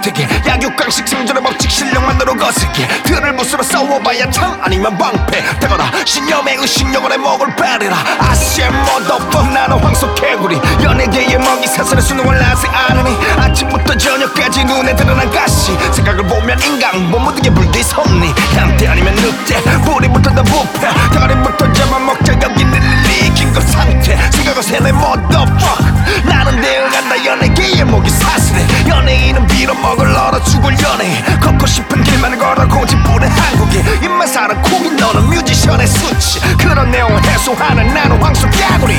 선택해. 약육강식 생존의 법칙 실력만으로 거스게. 틀을 부수러 싸워봐야 참 아니면 방패 되거라. 신념의 의식 영혼의 목을 베리라. 아시아 머더펑 나는 황소 개구리. 연예계의 먹이 사슬의 수능을 나지 않으니 아침부터 저녁까지 눈에 드러난 가시. 생각을 보면 인강 몸무게 불기 섭리. 향태 아니면 늑대 불이 붙었다 부패. 다리부터 잡아먹자 여기는 릴리 긴급 상태. 생각을 세네 motherfuck. 나는 대응한다 연예계의 목이 사슬해. 연예인은 빌어먹을 얼어 죽을 연예인. 걷고 싶은 길만 걸어 고집부린 한국인. 입만 사는 국인 너는 뮤지션의 수치. 그런 내용을 해소하는 나는 황소 개구리.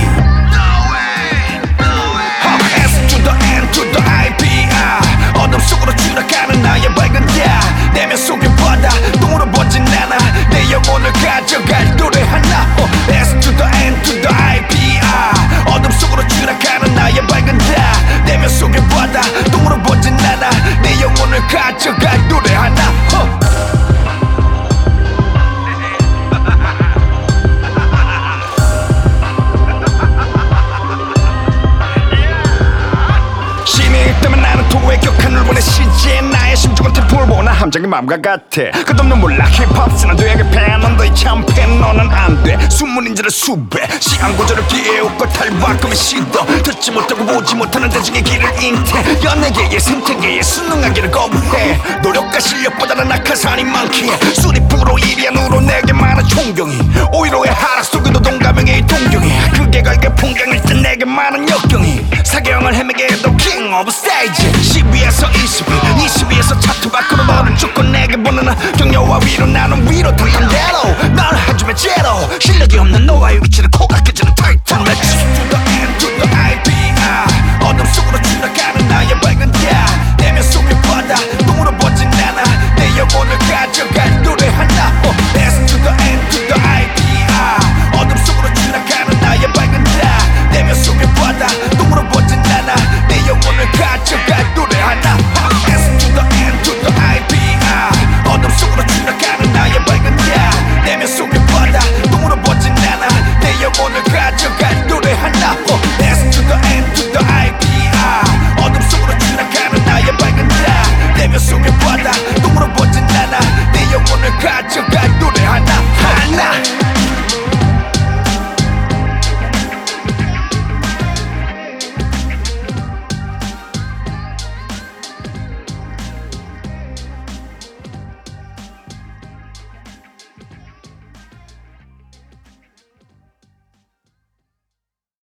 S to the N to the IPR. 어둠 속으로 추락하는 나의 밝은 달. 내면 속에 바다 똥으로 번진 나나. 내 영혼을 가져갈 노래 하나. S to the N to the IPR. 어둠 속으로 추락하는 나의 밝은 달. 내면 속에 바다 똥으로 번진 나나. 내 영혼을 가져갈 노래 하나. 격한 울분의 시제. 나의 심중은 태풍을 보나 함정의 맘과 같아. 끝없는 몰락 힙합 쓰는 되게 팬넌 너의 참팬. 너는 안돼 순문인지를 수배. 시간 고절을 기회웃고 탈바꿈의 시도. 듣지 못하고 보지 못하는 대중의 길을 잉태. 연예계의 생태계에 순응하기를 거부해. 노력과 실력보다는 악한 산이 많기에 수리프로 일리안으로 내게 많은 존경이. 오히려의 하락 속에도 동감형의 동경이. 그게 갈게 풍경일 때 내게 많은 역경이. 사경을 헤매게 해도 king of stage. 12에서 22, 22에서 차트 밖으로 너를 쫓고 내게 보는 격려와 위로. 나는 위로 탄탄대로 널 해주면 제로. 실력이 없는 너와의 위치를 코가 깨지는